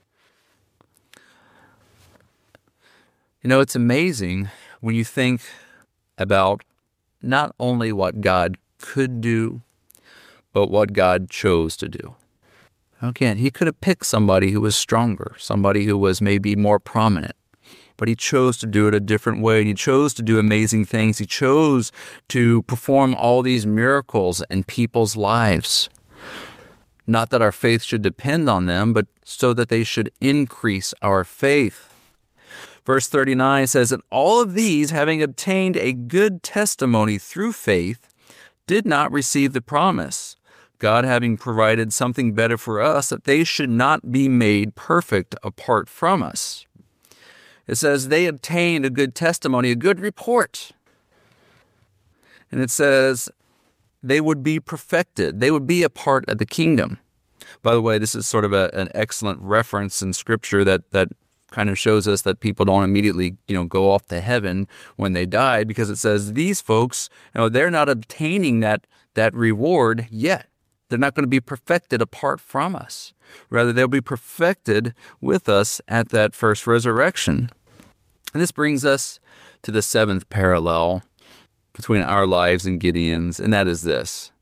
It's amazing when you think about not only what God could do, but what God chose to do. Again, He could have picked somebody who was stronger, somebody who was maybe more prominent. But He chose to do it a different way. And He chose to do amazing things. He chose to perform all these miracles in people's lives. Not that our faith should depend on them, but so that they should increase our faith. Verse 39 says that all of these, having obtained a good testimony through faith, did not receive the promise, God having provided something better for us, that they should not be made perfect apart from us. It says they obtained a good testimony, a good report. And it says they would be perfected. They would be a part of the kingdom. By the way, this is sort of an excellent reference in Scripture that kind of shows us that people don't immediately, go off to heaven when they die, because it says these folks, they're not obtaining that reward yet. They're not going to be perfected apart from us. Rather, they'll be perfected with us at that first resurrection. And this brings us to the seventh parallel between our lives and Gideon's, and that is this: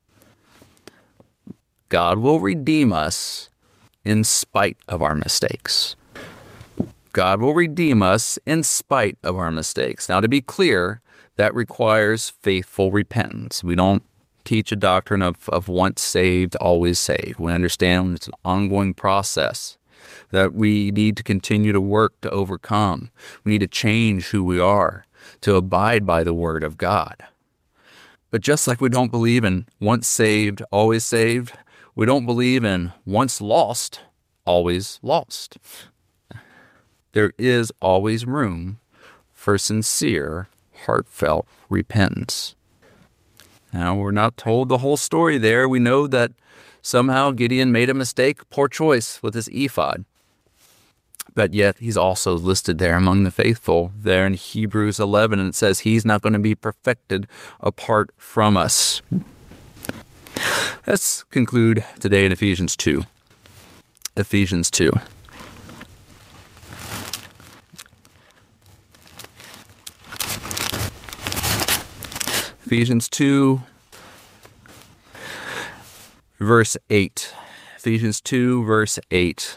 God will redeem us in spite of our mistakes. God will redeem us in spite of our mistakes. Now, to be clear, that requires faithful repentance. We don't teach a doctrine of once saved, always saved. We understand it's an ongoing process that we need to continue to work to overcome. We need to change who we are, to abide by the Word of God. But just like we don't believe in once saved, always saved, we don't believe in once lost, always lost. There is always room for sincere, heartfelt repentance. Now, we're not told the whole story there. We know that somehow Gideon made a mistake, poor choice with his ephod. But yet he's also listed there among the faithful there in Hebrews 11, and it says he's not going to be perfected apart from us. Let's conclude today in Ephesians 2. Ephesians 2. Ephesians 2, verse 8. Ephesians 2, verse 8.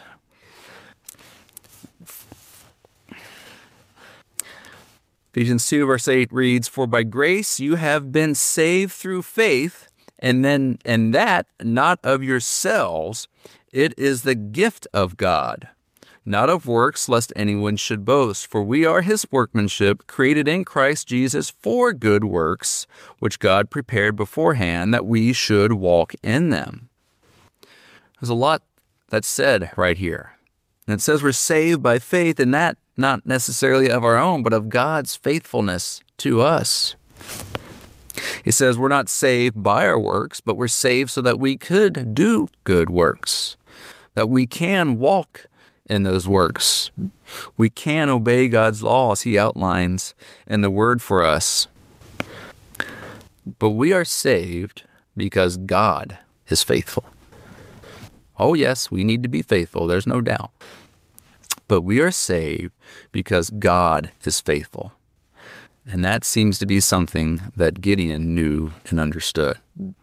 Ephesians 2, verse 8 reads, "For by grace you have been saved through faith, and that not of yourselves, it is the gift of God, not of works, lest anyone should boast. For we are his workmanship, created in Christ Jesus for good works, which God prepared beforehand that we should walk in them." There's a lot that's said right here. And it says we're saved by faith, and that not necessarily of our own, but of God's faithfulness to us. It says we're not saved by our works, but we're saved so that we could do good works, that we can walk in those works. We can obey God's laws he outlines in the Word for us. But we are saved because God is faithful. Oh yes, we need to be faithful, there's no doubt. But we are saved because God is faithful. And that seems to be something that Gideon knew and understood.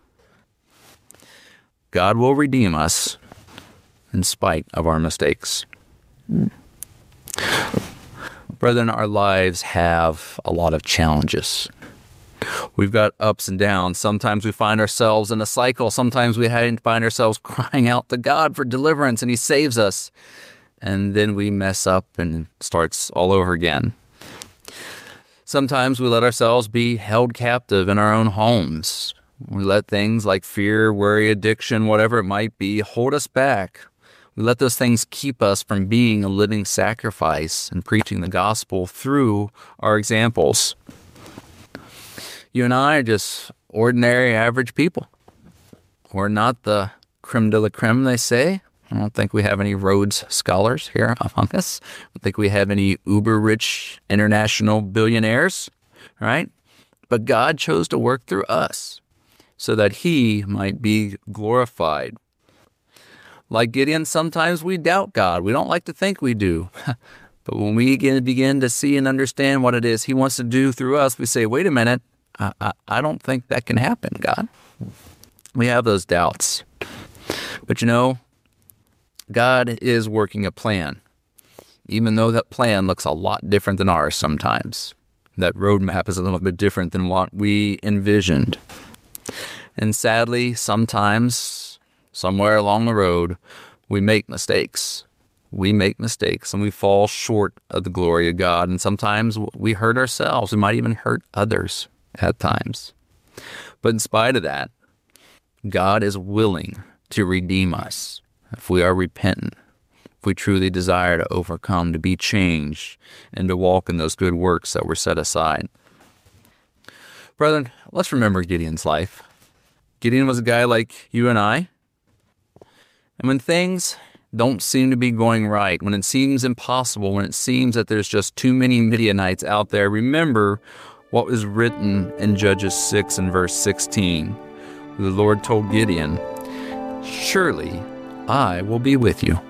God will redeem us in spite of our mistakes. Brethren, our lives have a lot of challenges. We've got ups and downs. Sometimes we find ourselves in a cycle. Sometimes we find ourselves crying out to God for deliverance, and he saves us. And then we mess up and it starts all over again. Sometimes we let ourselves be held captive in our own homes. We let things like fear, worry, addiction, whatever it might be, hold us back. We let those things keep us from being a living sacrifice and preaching the gospel through our examples. You and I are just ordinary, average people. We're not the creme de la creme, they say. I don't think we have any Rhodes Scholars here among us. I don't think we have any uber-rich international billionaires, right? But God chose to work through us so that he might be glorified. Like Gideon, sometimes we doubt God. We don't like to think we do. But when we begin to see and understand what it is he wants to do through us, we say, wait a minute, I don't think that can happen, God. We have those doubts. But you know, God is working a plan, even though that plan looks a lot different than ours sometimes. That roadmap is a little bit different than what we envisioned. And sadly, sometimes, somewhere along the road, we make mistakes. We make mistakes and we fall short of the glory of God. And sometimes we hurt ourselves. We might even hurt others at times. But in spite of that, God is willing to redeem us. If we are repentant, if we truly desire to overcome, to be changed, and to walk in those good works that were set aside. Brethren, let's remember Gideon's life. Gideon was a guy like you and I. And when things don't seem to be going right, when it seems impossible, when it seems that there's just too many Midianites out there, remember what was written in Judges 6 and verse 16. The Lord told Gideon, "Surely I will be with you,